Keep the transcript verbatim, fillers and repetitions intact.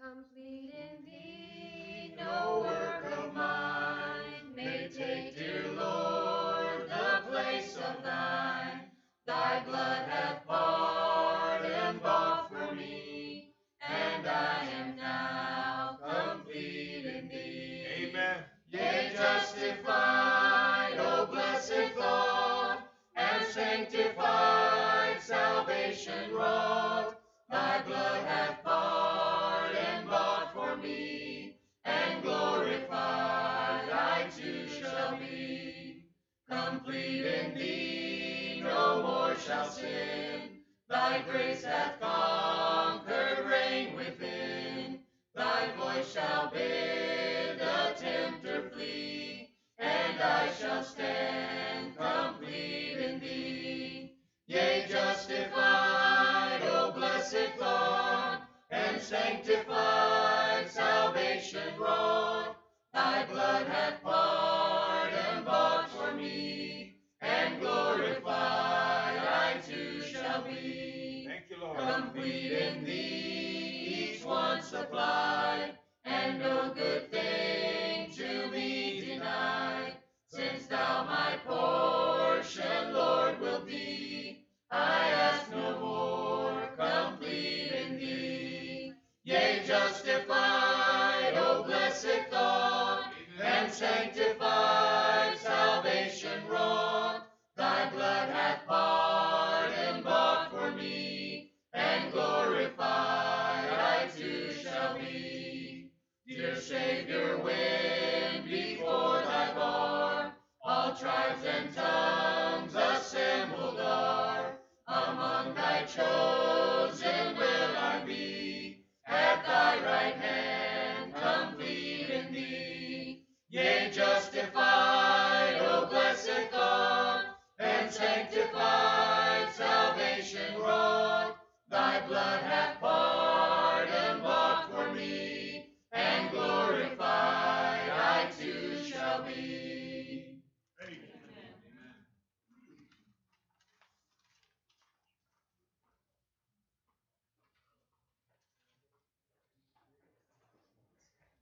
Complete in thee, no work of mine may take, dear Lord, the place of thine. Thy blood hath pardon bought for me, and I am now complete in thee. Amen. Yea, justified, O blessed thought, and sanctified, salvation wrought. Thy blood hath pardon bought for me, and glorified I too shall be. Complete in thee, no more shall sin. Thy grace hath conquered reign within. Thy voice shall bid the tempter flee, and I shall stand complete in thee. Yea, justified, O blessed thought, and sanctified, salvation wrought. Thy blood hath pardon bought for me, and glorified I too shall be. Thank you, Lord. Complete in thee, each one supplied, and no good thing to be denied. Since thou my portion, Lord, wilt be, I ask no more, complete in thee. Yea, justified, O blessed thought, and sanctified, salvation wrought. Thy blood hath pardon bought for me, and glorified I too shall be. Dear Savior, when before thy bar all tribes and tongues assembled are, among thy chosen will I be, at thy right hand, complete in thee. Yea, justified, O blessed thought, and sanctified, salvation wrought. Thy blood hath pardon